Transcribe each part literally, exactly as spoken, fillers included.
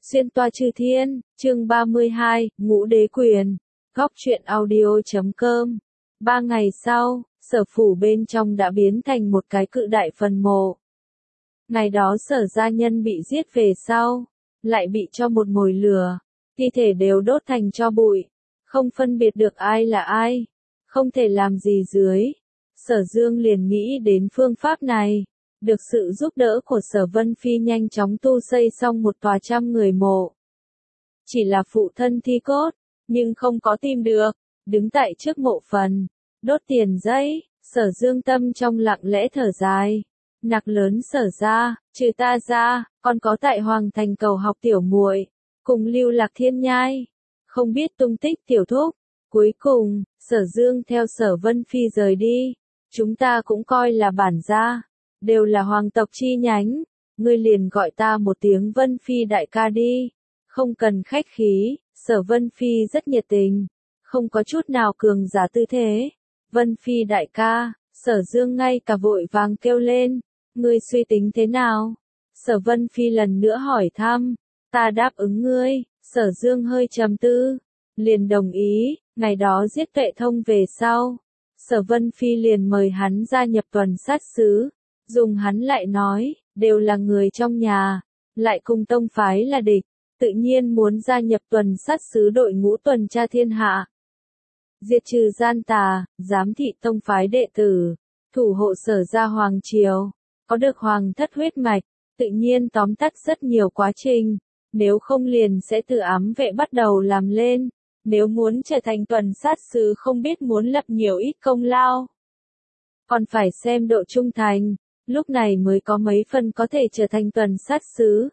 Xuyên toa chư thiên, chương ba mươi hai, Ngũ Đế Quyền, góc truyện audio.com. Ba ngày sau, sở phủ bên trong đã biến thành một cái cự đại phần mộ. Ngày đó sở gia nhân bị giết về sau, lại bị cho một mồi lửa, thi thể đều đốt thành tro bụi, không phân biệt được ai là ai, không thể làm gì dưới. Sở Dương liền nghĩ đến phương pháp này. Được sự giúp đỡ của Sở Vân Phi nhanh chóng tu xây xong một tòa trăm người mộ. Chỉ là phụ thân thi cốt, nhưng không có tìm được, đứng tại trước mộ phần, đốt tiền giấy, Sở Dương tâm trong lặng lẽ thở dài. Nặc lớn Sở ra, trừ ta ra, còn có tại Hoàng Thành cầu học tiểu muội, cùng Lưu Lạc Thiên Nhai, không biết tung tích tiểu thúc. Cuối cùng, Sở Dương theo Sở Vân Phi rời đi, chúng ta cũng coi là bản gia. Đều là hoàng tộc chi nhánh, ngươi liền gọi ta một tiếng Vân Phi đại ca đi, không cần khách khí. Sở Vân Phi rất nhiệt tình, không có chút nào cường giả tư thế. Vân Phi đại ca, Sở Dương ngay cả vội vàng kêu lên, ngươi suy tính thế nào? Sở Vân Phi lần nữa hỏi thăm, ta đáp ứng ngươi. Sở Dương hơi trầm tư, liền đồng ý. Ngày đó giết Tuệ Thông về sau, Sở Vân Phi liền mời hắn gia nhập tuần sát sứ. Dùng hắn lại nói, đều là người trong nhà, lại cùng tông phái là địch, tự nhiên muốn gia nhập tuần sát sứ đội ngũ tuần tra thiên hạ. Diệt trừ gian tà, giám thị tông phái đệ tử, thủ hộ Sở gia hoàng triều, có được hoàng thất huyết mạch, tự nhiên tóm tắt rất nhiều quá trình, nếu không liền sẽ từ ám vệ bắt đầu làm lên, nếu muốn trở thành tuần sát sứ không biết muốn lập nhiều ít công lao. Còn phải xem độ trung thành. Lúc này mới có mấy phần có thể trở thành tuần sát sứ.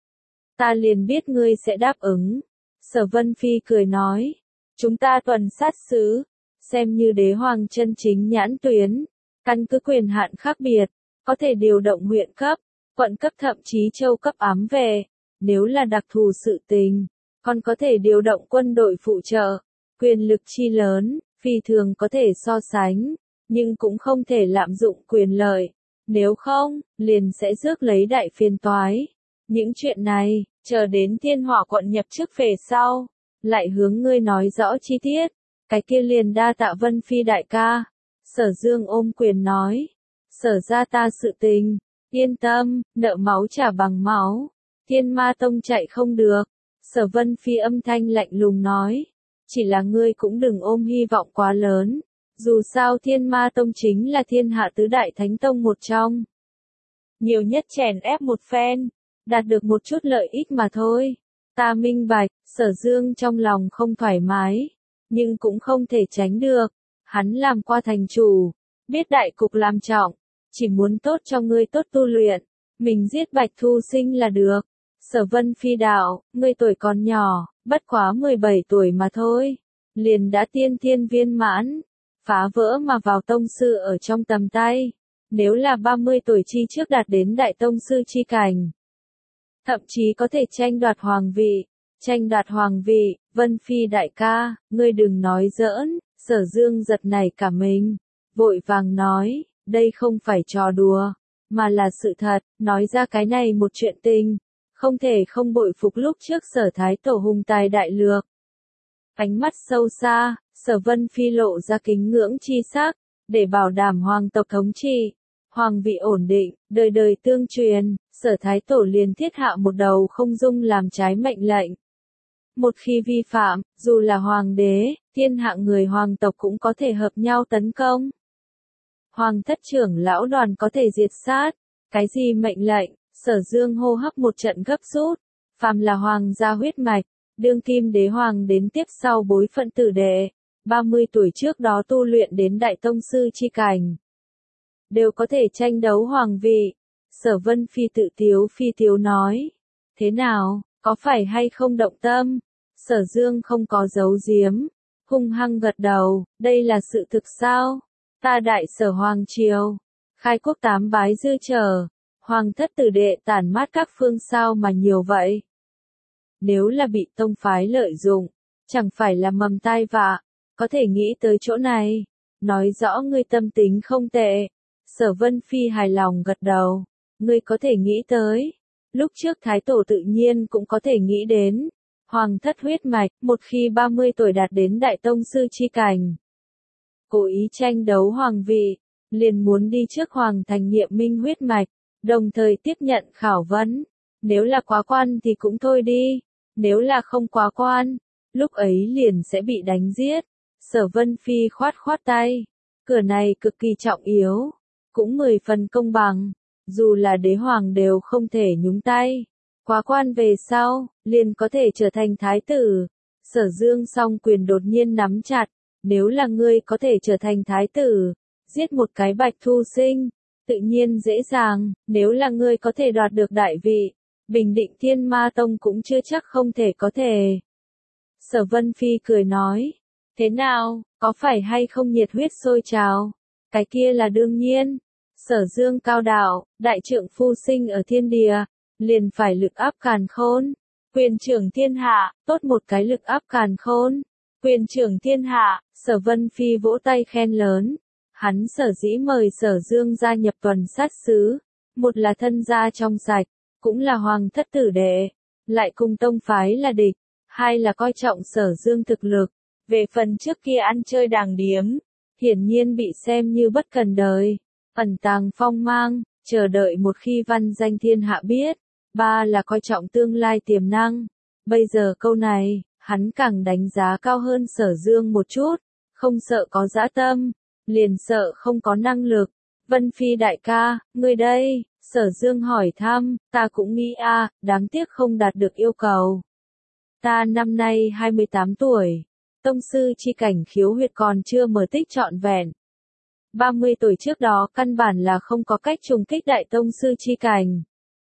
Ta liền biết ngươi sẽ đáp ứng. Sở Vân Phi cười nói. Chúng ta tuần sát sứ, xem như đế hoàng chân chính nhãn tuyến. Căn cứ quyền hạn khác biệt, có thể điều động huyện cấp, quận cấp thậm chí châu cấp ám về. Nếu là đặc thù sự tình, còn có thể điều động quân đội phụ trợ. Quyền lực chi lớn, phi thường có thể so sánh, nhưng cũng không thể lạm dụng quyền lợi. Nếu không, liền sẽ rước lấy đại phiền toái. Những chuyện này, chờ đến Thiên Hỏa quận nhập chức về sau, lại hướng ngươi nói rõ chi tiết. Cái kia liền đa tạ Vân Phi đại ca. Sở Dương ôm quyền nói. Sở ra ta sự tình, yên tâm, nợ máu trả bằng máu. Thiên Ma Tông chạy không được. Sở Vân Phi âm thanh lạnh lùng nói. Chỉ là ngươi cũng đừng ôm hy vọng quá lớn. Dù sao Thiên Ma Tông chính là thiên hạ tứ đại thánh tông một trong. Nhiều nhất chèn ép một phen, đạt được một chút lợi ích mà thôi. Ta minh bạch, Sở Dương trong lòng không thoải mái, nhưng cũng không thể tránh được. Hắn làm qua thành chủ, biết đại cục làm trọng, chỉ muốn tốt cho ngươi tốt tu luyện, mình giết Bạch Thu Sinh là được. Sở Vân Phi đạo, ngươi tuổi còn nhỏ, bất quá mười bảy tuổi mà thôi, liền đã tiên thiên viên mãn. Phá vỡ mà vào tông sư ở trong tầm tay, nếu là ba mươi tuổi chi trước đạt đến đại tông sư chi cảnh. Thậm chí có thể tranh đoạt hoàng vị, tranh đoạt hoàng vị. Vân Phi đại ca, ngươi đừng nói giỡn. Sở Dương giật nảy cả mình, vội vàng nói, đây không phải trò đùa, mà là sự thật. Nói ra cái này một chuyện tình, không thể không bội phục lúc trước Sở Thái Tổ hùng tài đại lược. Ánh mắt sâu xa, Sở Vân Phi lộ ra kính ngưỡng chi sắc, để bảo đảm hoàng tộc thống trị, hoàng vị ổn định, đời đời tương truyền. Sở Thái Tổ liền thiết hạ một đầu không dung làm trái mệnh lệnh. Một khi vi phạm, dù là hoàng đế, thiên hạ người hoàng tộc cũng có thể hợp nhau tấn công. Hoàng thất trưởng lão đoàn có thể diệt sát. Cái gì mệnh lệnh? Sở Dương hô hấp một trận gấp rút. Phàm là hoàng gia huyết mạch, đương kim đế hoàng đến tiếp sau bối phận tử đệ, ba mươi tuổi trước đó tu luyện đến đại tông sư chi cảnh, đều có thể tranh đấu hoàng vị. Sở Vân Phi tự tiếu phi tiếu nói. Thế nào, có phải hay không động tâm? Sở Dương không có giấu giếm, hung hăng gật đầu. Đây là sự thực sao? Ta đại Sở hoàng triều, khai quốc tám bái dư trở, hoàng thất tử đệ tản mát các phương sao mà nhiều vậy? Nếu là bị tông phái lợi dụng, chẳng phải là mầm tai vạ. Có thể nghĩ tới chỗ này, nói rõ ngươi tâm tính không tệ. Sở Vân Phi hài lòng gật đầu. Ngươi có thể nghĩ tới, Lúc trước Thái Tổ tự nhiên cũng có thể nghĩ đến. Hoàng thất huyết mạch, một khi ba mươi tuổi đạt đến Đại Tông Sư chi cảnh. Cố ý tranh đấu hoàng vị, liền muốn đi trước hoàng thành nghiệm minh huyết mạch, đồng thời tiếp nhận khảo vấn. Nếu là quá quan thì cũng thôi đi, nếu là không quá quan, lúc ấy liền sẽ bị đánh giết. Sở Vân Phi khoát khoát tay, cửa này cực kỳ trọng yếu, cũng mười phần công bằng, dù là đế hoàng đều không thể nhúng tay. Quá quan về sau, liền có thể trở thành thái tử. Sở Dương song quyền đột nhiên nắm chặt, nếu là ngươi có thể trở thành thái tử, giết một cái Bạch Thu Sinh, tự nhiên dễ dàng, nếu là ngươi có thể đoạt được đại vị, Bình Định Thiên Ma Tông cũng chưa chắc không thể có thể. Sở Vân Phi cười nói, thế nào, có phải hay không nhiệt huyết sôi trào? Cái kia là đương nhiên. Sở Dương cao đạo, đại trượng phu sinh ở thiên địa, liền phải lực áp càn khôn. Quyền trưởng thiên hạ, tốt một cái lực áp càn khôn. Quyền trưởng thiên hạ, Sở Vân Phi vỗ tay khen lớn. Hắn sở dĩ mời Sở Dương gia nhập tuần sát sứ, một là thân gia trong sạch, cũng là hoàng thất tử đệ, lại cùng tông phái là địch, hai là coi trọng Sở Dương thực lực. Về phần trước kia ăn chơi đàng điếm, hiển nhiên bị xem như bất cần đời, ẩn tàng phong mang, chờ đợi một khi văn danh thiên hạ biết. Ba là coi trọng tương lai tiềm năng. Bây giờ câu này, hắn càng đánh giá cao hơn Sở Dương một chút, không sợ có dã tâm, liền sợ không có năng lực. Vân Phi đại ca, ngươi đây, Sở Dương hỏi thăm, ta cũng nghĩ a, à, đáng tiếc không đạt được yêu cầu. Ta năm nay hai mươi tám tuổi, tông sư chi cảnh khiếu huyệt còn chưa mở tích trọn vẹn. ba mươi tuổi trước đó căn bản là không có cách trùng kích đại tông sư chi cảnh.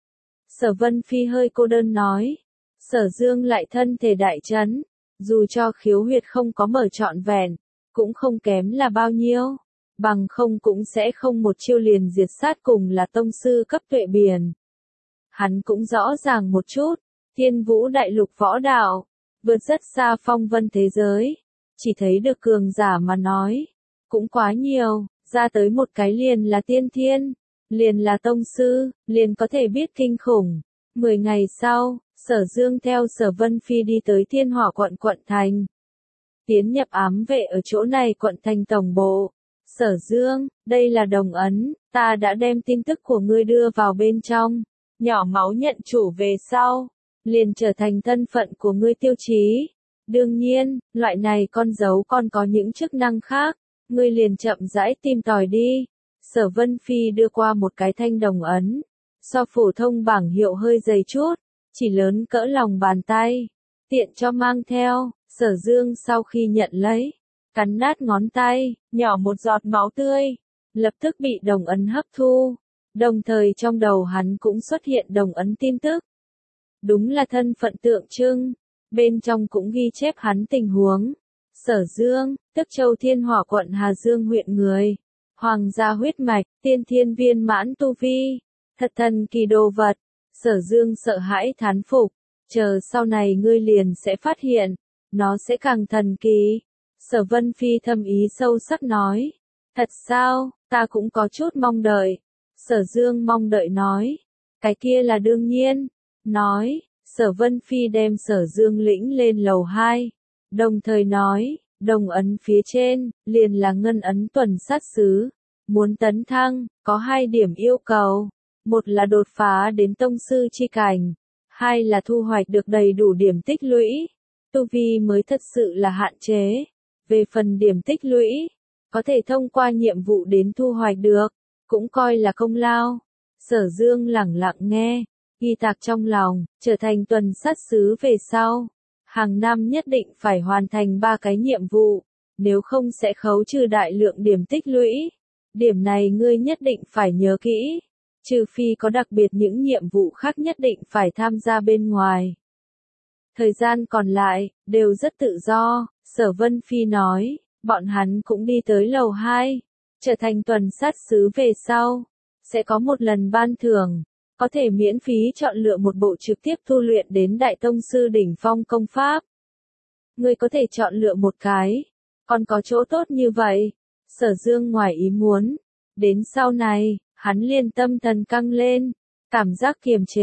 Sở Vân Phi hơi cô đơn nói, Sở Dương lại thân thể đại chấn, dù cho khiếu huyệt không có mở trọn vẹn, cũng không kém là bao nhiêu, bằng không cũng sẽ không một chiêu liền diệt sát cùng là tông sư cấp tuệ biển. Hắn cũng rõ ràng một chút, Thiên Vũ đại lục võ đạo, vượt rất xa phong vân thế giới, chỉ thấy được cường giả mà nói, cũng quá nhiều, ra tới một cái liền là tiên thiên. Liền là tông sư, liền có thể biết kinh khủng. Mười ngày sau, Sở Dương theo Sở Vân Phi đi tới Thiên Hỏa quận quận thành. Tiến nhập ám vệ ở chỗ này quận thành tổng bộ. Sở Dương, đây là đồng ấn, ta đã đem tin tức của ngươi đưa vào bên trong. Nhỏ máu nhận chủ về sau, liền trở thành thân phận của ngươi tiêu chí. Đương nhiên, loại này con dấu còn có những chức năng khác, ngươi liền chậm rãi tìm tòi đi. Sở Vân Phi đưa qua một cái thanh đồng ấn, so phổ thông bảng hiệu hơi dày chút, chỉ lớn cỡ lòng bàn tay, tiện cho mang theo. Sở Dương sau khi nhận lấy, cắn nát ngón tay, nhỏ một giọt máu tươi, lập tức bị đồng ấn hấp thu, đồng thời trong đầu hắn cũng xuất hiện đồng ấn tin tức. Đúng là thân phận tượng trưng, bên trong cũng ghi chép hắn tình huống. Sở Dương, Tức Châu Thiên Hỏa quận Hà Dương huyện người. Hoàng gia huyết mạch, tiên thiên viên mãn tu vi, thật thần kỳ đồ vật. Sở Dương sợ hãi thán phục, chờ sau này ngươi liền sẽ phát hiện, nó sẽ càng thần kỳ. Sở Vân Phi thâm ý sâu sắc nói, thật sao, ta cũng có chút mong đợi. Sở Dương mong đợi nói, cái kia là đương nhiên. Nói, Sở Vân Phi đem Sở Dương lĩnh lên lầu hai, đồng thời nói, đồng ấn phía trên, liền là ngân ấn tuần sát sứ. Muốn tấn thăng, có hai điểm yêu cầu. Một là đột phá đến tông sư chi cảnh. Hai là thu hoạch được đầy đủ điểm tích lũy. Tu vi mới thật sự là hạn chế. Về phần điểm tích lũy, có thể thông qua nhiệm vụ đến thu hoạch được, cũng coi là công lao. Sở Dương lẳng lặng nghe, ghi tạc trong lòng, trở thành tuần sát sứ về sau. Hàng năm nhất định phải hoàn thành ba cái nhiệm vụ, nếu không sẽ khấu trừ đại lượng điểm tích lũy. Điểm này ngươi nhất định phải nhớ kỹ, trừ phi có đặc biệt những nhiệm vụ khác nhất định phải tham gia bên ngoài. Thời gian còn lại, đều rất tự do, Sở Vân Phi nói, bọn hắn cũng đi tới lầu hai, trở thành tuần sát sứ về sau, sẽ có một lần ban thưởng, có thể miễn phí chọn lựa một bộ trực tiếp tu luyện đến Đại Tông Sư đỉnh phong công pháp. Ngươi có thể chọn lựa một cái, còn có chỗ tốt như vậy. Sở Dương ngoài ý muốn, đến sau này, hắn liền tâm thần căng lên, cảm giác kiềm chế,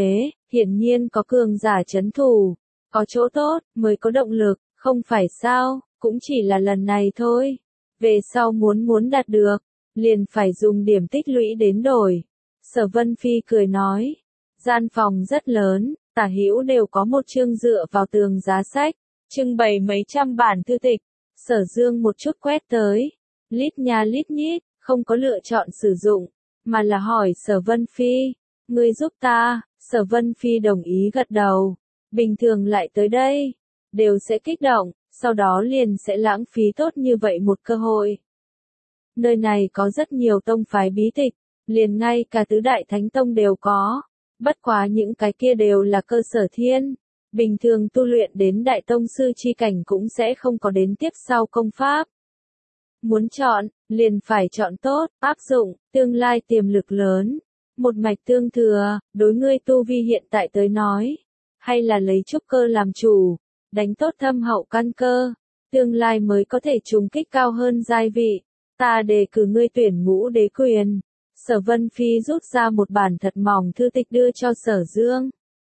hiển nhiên có cường giả chấn thủ, có chỗ tốt, mới có động lực, không phải sao, cũng chỉ là lần này thôi. Về sau muốn muốn đạt được, liền phải dùng điểm tích lũy đến đổi. Sở Vân Phi cười nói, gian phòng rất lớn, tả hữu đều có một chương dựa vào tường giá sách, trưng bày mấy trăm bản thư tịch. Sở Dương một chút quét tới, lít nha lít nhít, không có lựa chọn sử dụng, mà là hỏi Sở Vân Phi, ngươi giúp ta. Sở Vân Phi đồng ý gật đầu, bình thường lại tới đây, đều sẽ kích động, sau đó liền sẽ lãng phí tốt như vậy một cơ hội. Nơi này có rất nhiều tông phái bí tịch, liền ngay cả tứ đại thánh tông đều có, bất quá những cái kia đều là cơ sở thiên, bình thường tu luyện đến đại tông sư chi cảnh cũng sẽ không có đến tiếp sau công pháp. Muốn chọn, liền phải chọn tốt, áp dụng, tương lai tiềm lực lớn, một mạch tương thừa, đối ngươi tu vi hiện tại tới nói, hay là lấy trúc cơ làm chủ, đánh tốt thâm hậu căn cơ, tương lai mới có thể trùng kích cao hơn giai vị. Ta đề cử ngươi tuyển Ngũ Đế Quyền. Sở Vân Phi rút ra một bản thật mỏng thư tịch đưa cho Sở Dương.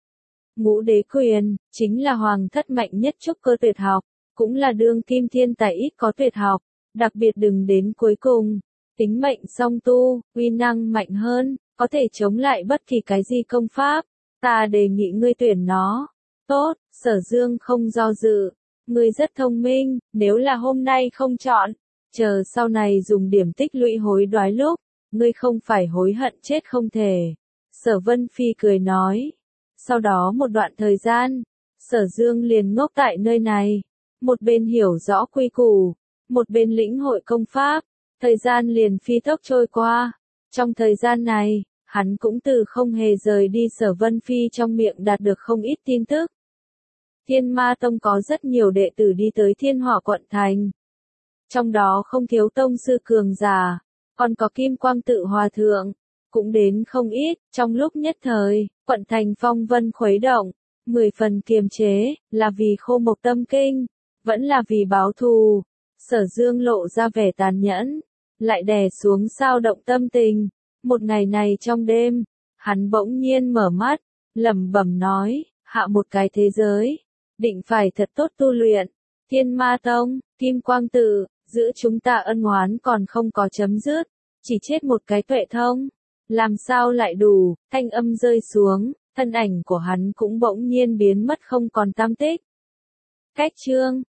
Ngũ Đế Quyền, chính là hoàng thất mạnh nhất trúc cơ tuyệt học, cũng là đương kim thiên tài ít có tuyệt học, đặc biệt đừng đến cuối cùng, tính mệnh song tu, uy năng mạnh hơn, có thể chống lại bất kỳ cái gì công pháp, ta đề nghị ngươi tuyển nó. Tốt, Sở Dương không do dự, ngươi rất thông minh, nếu là hôm nay không chọn, chờ sau này dùng điểm tích lũy hối đoái lúc, ngươi không phải hối hận chết không thể. Sở Vân Phi cười nói. Sau đó một đoạn thời gian, Sở Dương liền ngốc tại nơi này, một bên hiểu rõ quy củ, một bên lĩnh hội công pháp, thời gian liền phi tốc trôi qua. Trong thời gian này, hắn cũng từ không hề rời đi Sở Vân Phi trong miệng đạt được không ít tin tức. Thiên Ma Tông có rất nhiều đệ tử đi tới Thiên Hỏa quận thành. Trong đó không thiếu tông sư cường giả, còn có Kim Quang Tự Hòa Thượng, cũng đến không ít. Trong lúc nhất thời, quận thành phong vân khuấy động, mười phần kiềm chế, là vì Khô Mộc tâm kinh, vẫn là vì báo thù. Sở Dương lộ ra vẻ tàn nhẫn, lại đè xuống sao động tâm tình. Một ngày này trong đêm, hắn bỗng nhiên mở mắt, lẩm bẩm nói, hạ một cái thế giới, định phải thật tốt tu luyện. Thiên Ma Tông, Kim Quang Tự, giữa chúng ta ân oán còn không có chấm dứt, chỉ chết một cái Tuệ Thông, làm sao lại đủ. Thanh âm rơi xuống, thân ảnh của hắn cũng bỗng nhiên biến mất không còn tăm tích. Cách chương